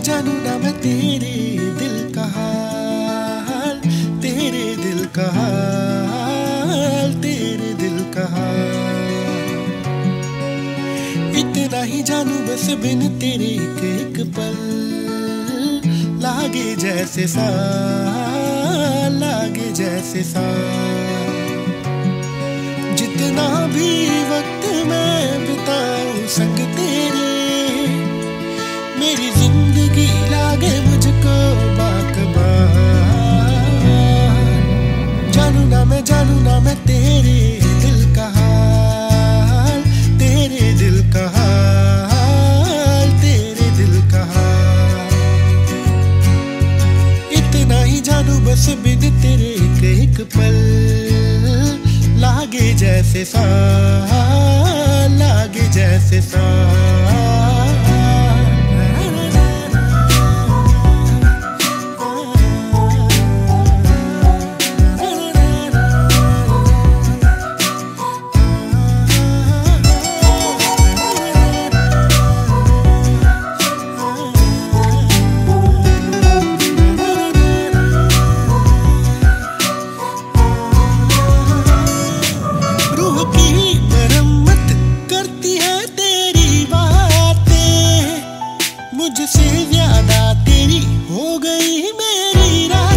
जानू ना मैं तेरे दिल का हाल, तेरे दिल का हाल, तेरे दिल का हाल। इतना ही जानू बस बिन तेरे एक पल, लागे जैसे साल, लागे जैसे साल। जितना भी वक्त मैं बिताऊं संग तेरे, मेरी जिंदगी लागे मुझको बाकबार। जानू ना मैं तेरे दिल का हाल, तेरे दिल का हाल, तेरे दिल का हाल। इतना ही जानू बस बिन तेरे एक पल, लागे जैसे साल, लागे जैसे साल। मुझसे ज्यादा तेरी हो गई मेरी राह।